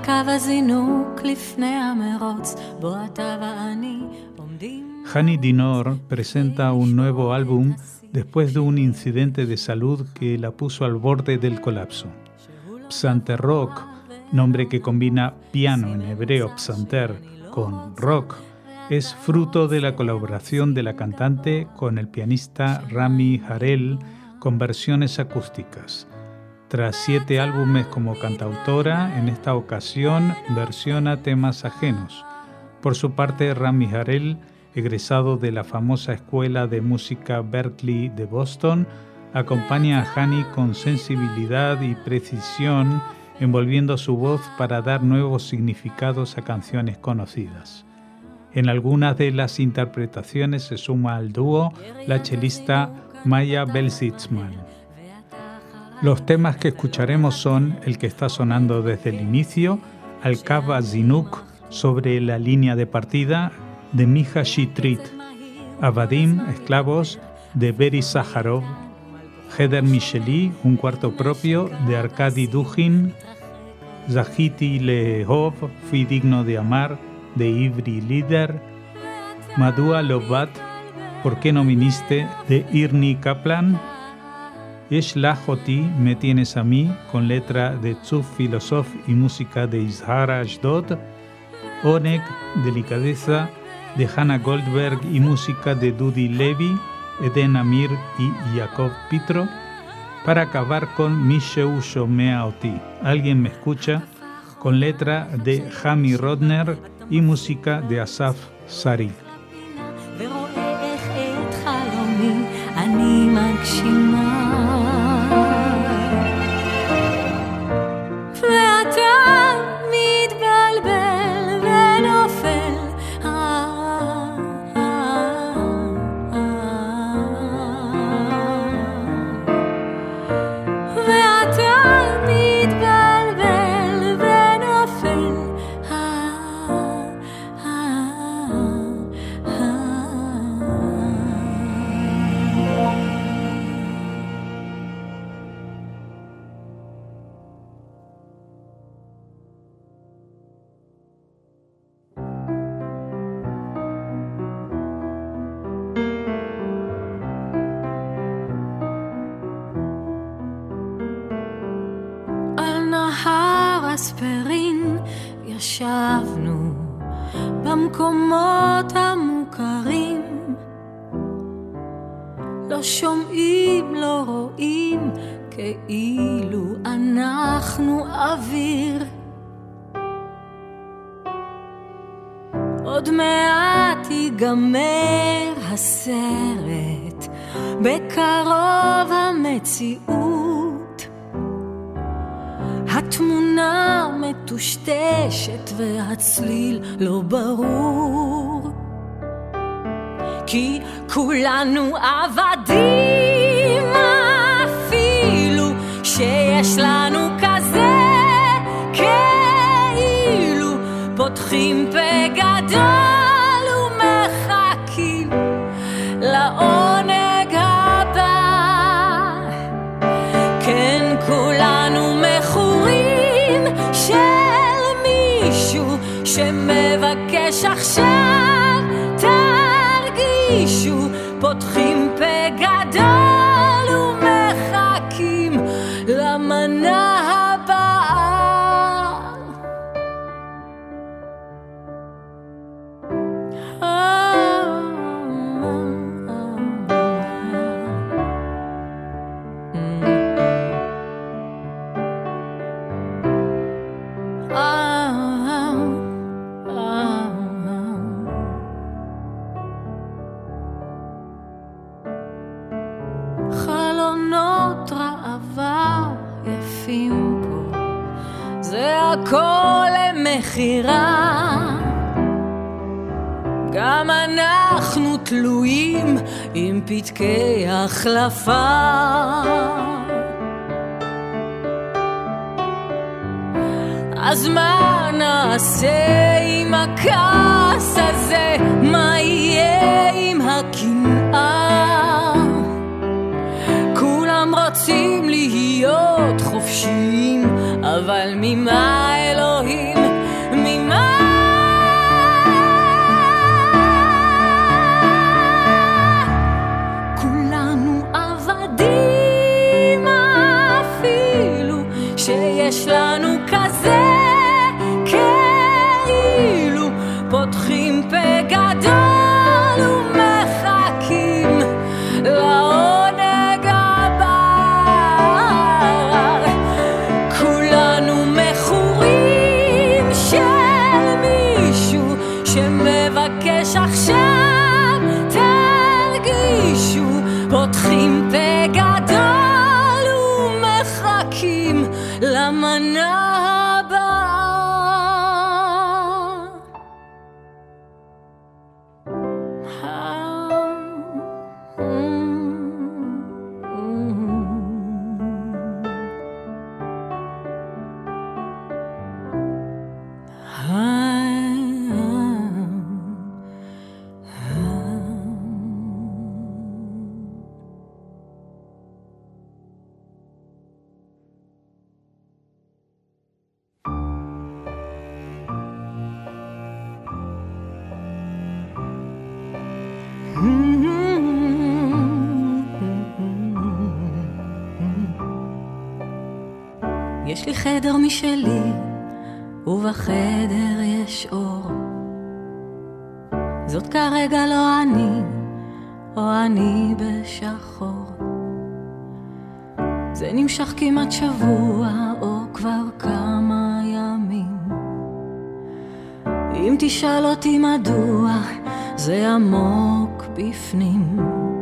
Hani Dinor presenta un nuevo álbum después de un incidente de salud que la puso al borde del colapso. Psanter Rock, nombre que combina piano en hebreo psanter con rock, es fruto de la colaboración de la cantante con el pianista Rami Harel con versiones acústicas. Tras 7 álbumes como cantautora, en esta ocasión versiona temas ajenos. Por su parte, Rami Harel, egresado de la famosa Escuela de Música Berklee de Boston, acompaña a Hani con sensibilidad y precisión, envolviendo su voz para dar nuevos significados a canciones conocidas. En algunas de las interpretaciones se suma al dúo la chelista Maya Belsitzman. Los temas que escucharemos son el que está sonando desde el inicio, Al-Kav Zinuk, sobre la línea de partida, de Mija Shitrit, Avadim, esclavos, de Beri Sájarov, Heder Micheli, un cuarto propio, de Arkady Dugin, Zahiti Lehov, Fui digno de amar, de Ivri Lider, Madua Lovat, ¿por qué no viniste?, de Irni Kaplan, Yesh Lachoti, me tienes a mí, con letra de Tzuf Filosof y música de Izhar Ashdod, Oneg, delicadeza, de Hannah Goldberg y música de Dudi Levi, Eden Amir y Yaakov Pitro, para acabar con Misheu Shomea Oti, alguien me escucha, con letra de Hami Rodner y música de Asaf Sari. אספרין ישבנו במקומות המוכרים, לא שומעים, לא רואים, כאילו אנחנו אוויר. עוד מעט ייגמר הסרט, בקרוב המציאות, התמונה מטושטשת והצליל לא ברור, כי כולנו עבדים, אפילו שיש לנו כזה כאילו פותחים פה גדול ומחכים לעונג הבא. כן, כולנו מכורים של מישהו שמבקש עכשיו, תרגישו, פותחים פה גדול ומחכים למנה הבאה. חלונות ראווה יפים פה, זה הכל למחירה, גם אנחנו תלויים עם פתקי החלפה. אז מה נעשה עם הכעס הזה? מה יהיה עם הקנאה? כולם רוצים להיות חופשיים, אבל ממה אלוהים יש לי חדר משלי, ובחדר יש אור. זאת כרגע לא אני, או אני בשחור. זה נמשך כמעט שבוע, או כבר כמה ימים. אם תשאל אותי מדוע, זה עמוק בפנים.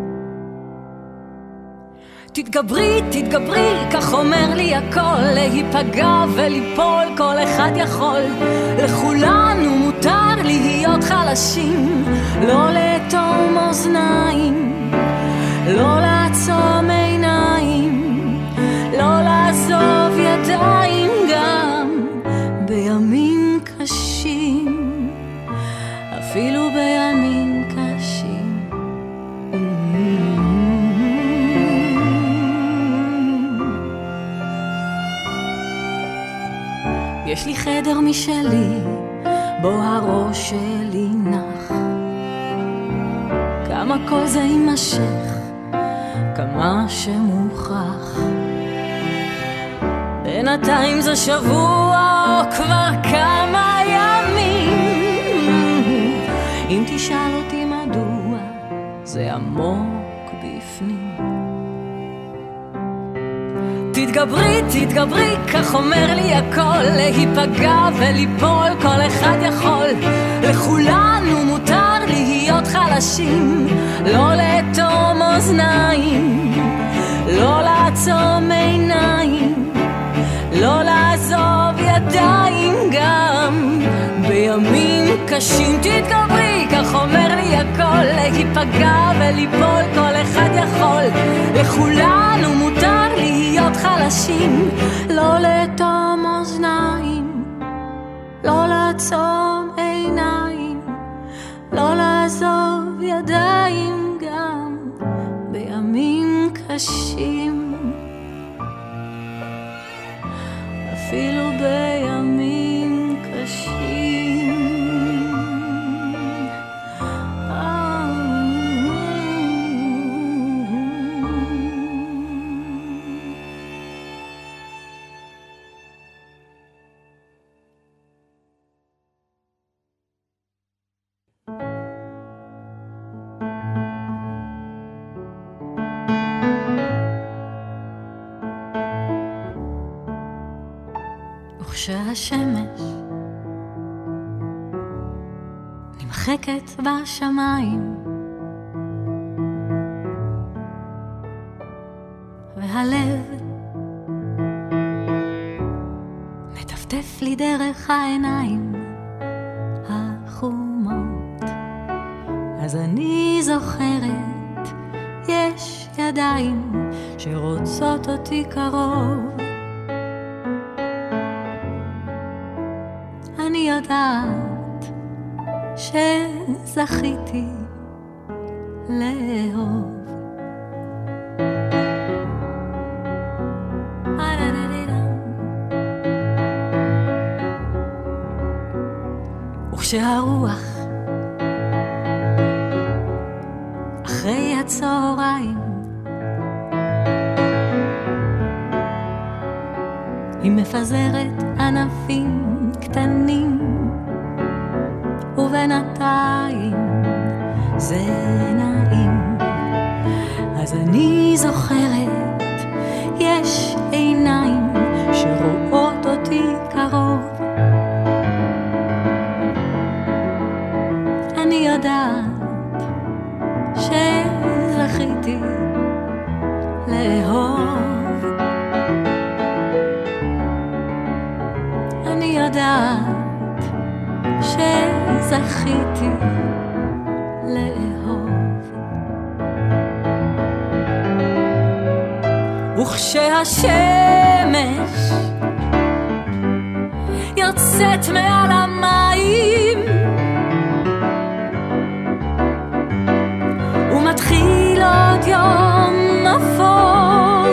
תתגברי, תתגברי, כך אומר לי הכל. להיפגע וליפול, כל אחד יכול. לכולנו מותר להיות חלשים, לא לאטום אוזניים, לא לעצום עיניים, לא לעזוב ידיים גם בימים קשים, אפילו בימים קשים. יש לי חדר משלי, בו הראש שלי נח. כמה כל זה יימשך, כמה שמוכרח. בינתיים זה שבוע או כבר כמה ימים. אם תשאל אותי מדוע, זה עמוק בפנים. תתגברי, תתגברי, כך אומר לי הכל. להיפגע וליפול, כל אחד יכול. לכולנו מותר להיות חלשים, לא לאטום אוזניים, לא לעצום עיניים, לא לעזוב ידיים גם בימים קשים. תתגברי, כך אומר לי הכל. להיפגע וליפול, כל אחד יכול. לכולנו מותר להיות חלשים, לא לאטום אוזניים, לא לעצום עיניים, לא לעזוב ידיים גם בימים קשים, אפילו בימים קשים. וכשהשמש נמחקת בשמיים והלב מטפטף לי דרך העיניים החומות, אז אני זוכרת יש ידיים שרוצות אותי קרוב. אני יודעת שזכיתי לאהוב. וכשהרוח אחרי הצהריים היא מפזרת ענפים קטנים, ובינתיים זה נעים. אז אני זוכרת יש עיניים שרואות אותי קרוב. אני יודעת שזכיתי לאהוב. אני יודעת שזכיתי לאהוב. וכשהשמש יוצאת מעל המים ומתחיל עוד יום אפור,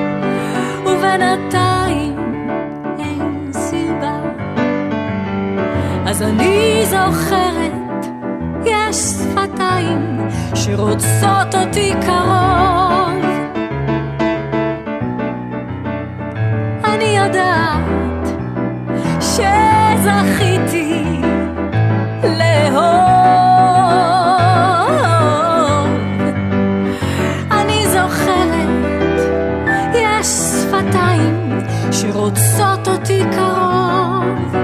ובינתיים אין סיבה, אז אני זוכרת יש שפתיים שרוצות אותי קרוב. אני יודעת יודעת שזכיתי לאהוב. אני זוכרת, יש שפתיים שרוצות אותי קרוב.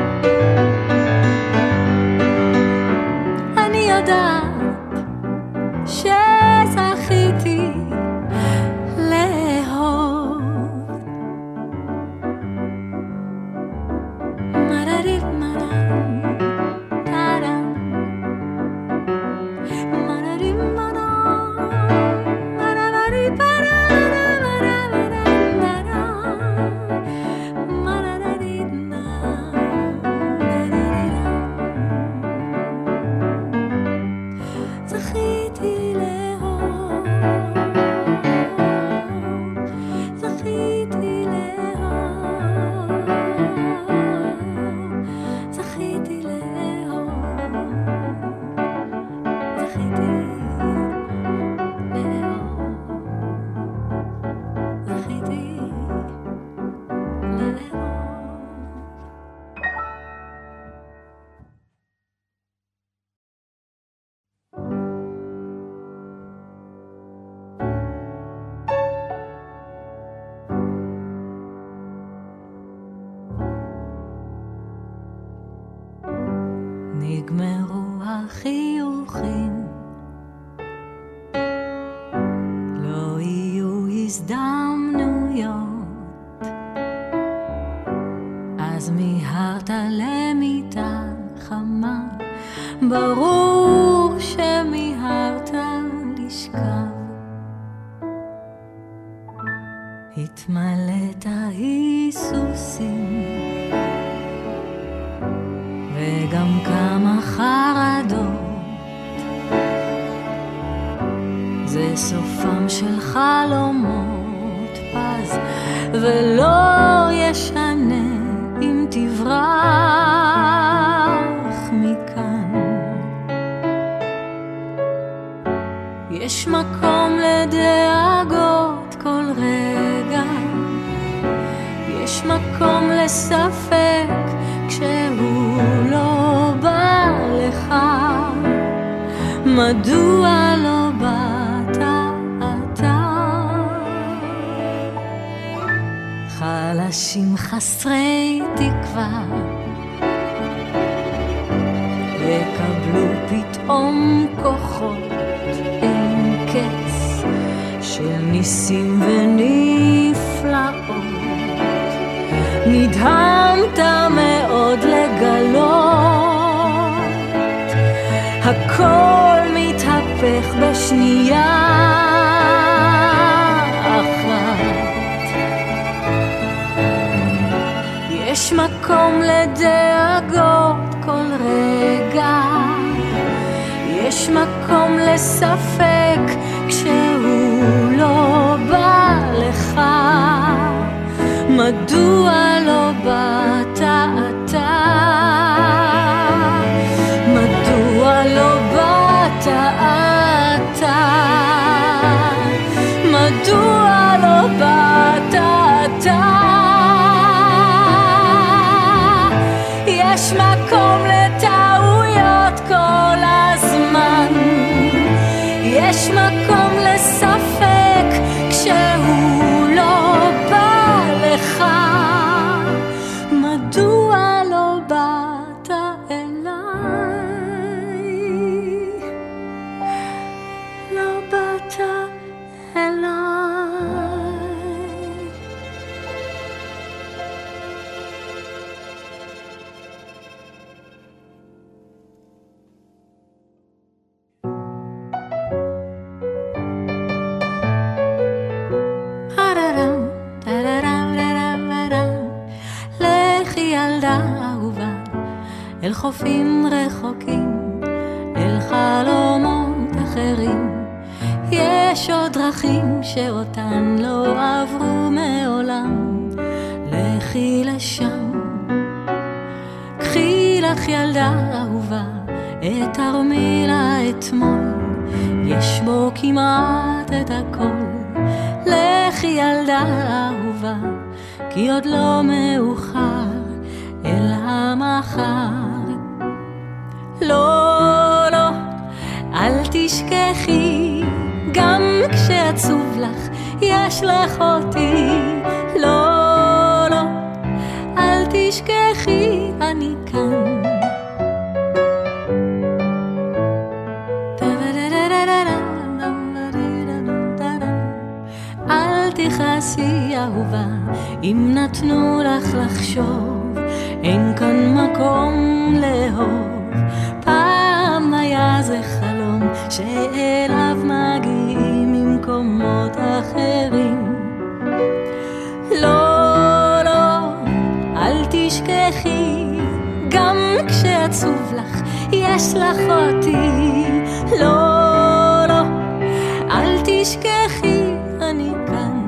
אני יודעת שזכיתי לאהוב. מרריב מרם טרם מרריב מרם מרריב זכיתי לאהוב, זכיתי לאהוב, זכיתי לאהוב, זכיתי לאהוב, זכיתי לאהוב. נגמרו החיוכים, לא יהיו הזדמנויות, אז מיהרת למיטה חמה, ברור שמיהרת לשכב. התמלאת היסוסים וגם כמה חרדות, זה סופם של חלומות פז ולא ישנה אם תברח מכאן. יש מקום לדאגות כל רגע, יש מקום לספק כשהוא לא בא לך. מדוע לא באת אתה? חלשים חסרי תקווה יקבלו פתאום כוחות אין קץ של ניסים ונפלאות. נדהמת מאוד לגלות, הכל מתהפך בשנייה אחת. יש מקום לדאגות כל רגע, יש מקום לספק כשהוא לא בא לך. מדוע לא באת אתה? מדוע לא באת אתה? מדוע לא באת אתה? יש מקום לטעויות כל הזמן, יש מקום לספק כשהוא לא בא לך. מדוע לא באת אליי? לא באת אליי. אל חופים רחוקים, אל חלומות אחרים. יש עוד דרכים שאותן לא עברו מעולם. לכי לשם, קחי לך ילדה אהובה את תרמילה אתמול, יש בו כמעט את הכל. לכי ילדה אהובה, כי עוד לא מאוחר אל המחר. לא, לא, אל תשכחי, גם כשעצוב לך יש לך אותי. לא, לא, אל תשכחי, אני כאן. אל תכעסי אהובה, אם נתנו לך לחשוב, אין כאן מקום לאהוב. פעם היה זה חלום שאליו מגיעים ממקומות אחרים. לא, לא, אל תשכחי, גם כשעצוב לך יש לך אותי. לא, לא, אל תשכחי, אני כאן.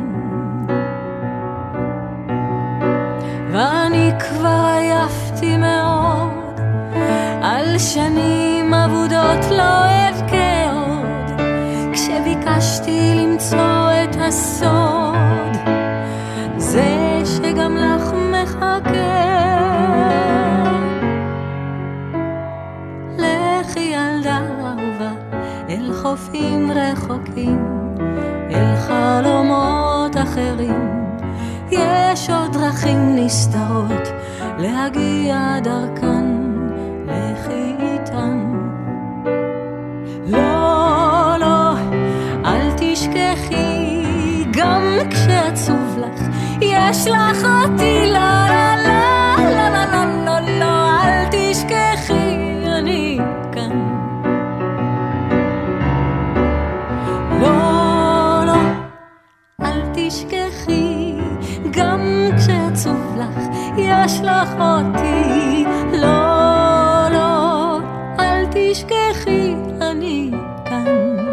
ואני כבר עייפתי מאוד, על שנים אבודות לא אבכה עוד, כשביקשתי למצוא את הסוד, זה שגם לך מחכה. לכי ילדה אהובה, אל חופים רחוקים, אל חלומות אחרים. יש עוד דרכים נסתרות להגיע דרכן, לכי איתן. לא, לא, אל תשכחי, גם כשעצוב לך יש לך אותי. לא, לא, לא, לא, לא, לא, לא, אל תשכחי, אני כאן. לא, לא, אל תשכחי, גם כשעצוב לך יש לך אותי. לא, לא, אל תשכחי, אני כאן.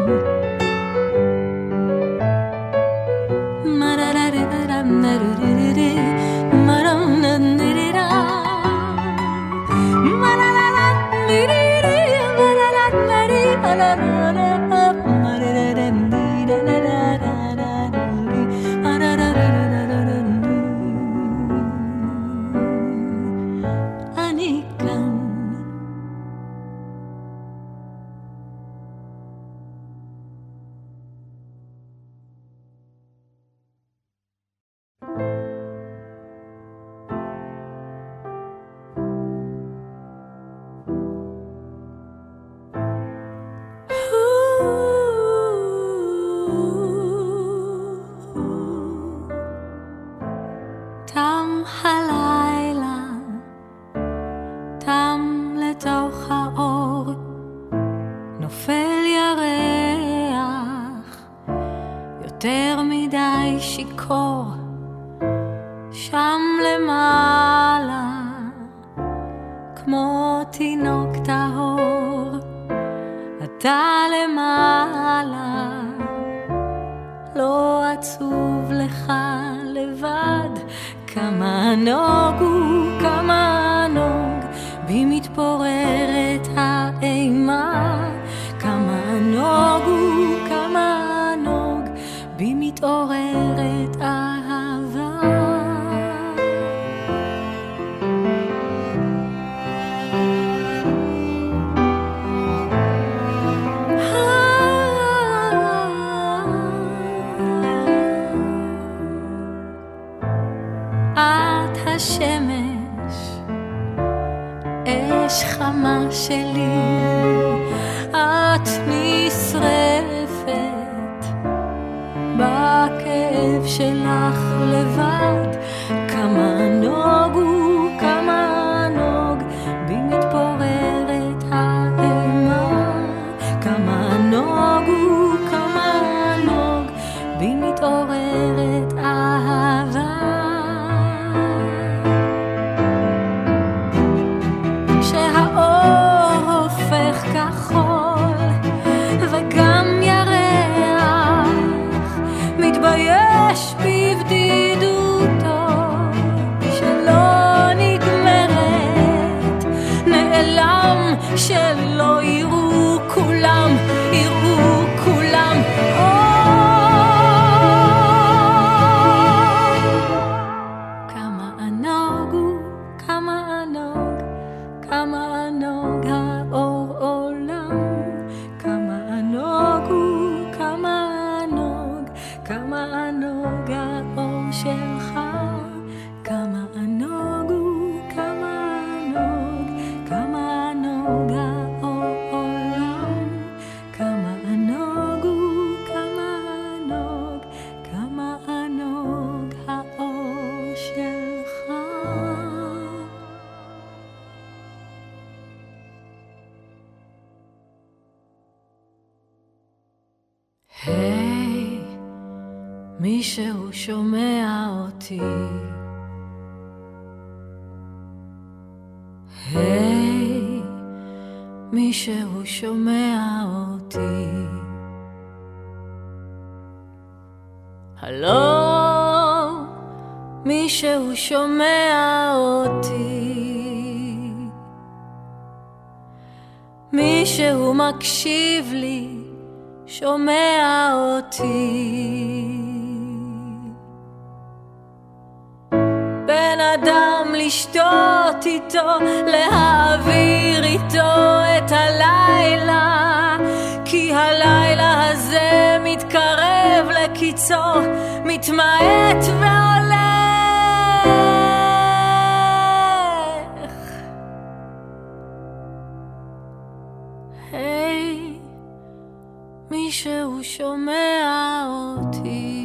שלא יראו כולם, יראו כולם. היי, מישהו שומע אותי. היי, מישהו שומע אותי. הלו, מישהו שומע אותי. מישהו מקשיב לי, שומע אותי. בן אדם לשתות איתו, להעביר איתו את הלילה, כי הלילה הזה מתקרב לקיצו, מתמעט והולך. היי, מישהו שומע אותי.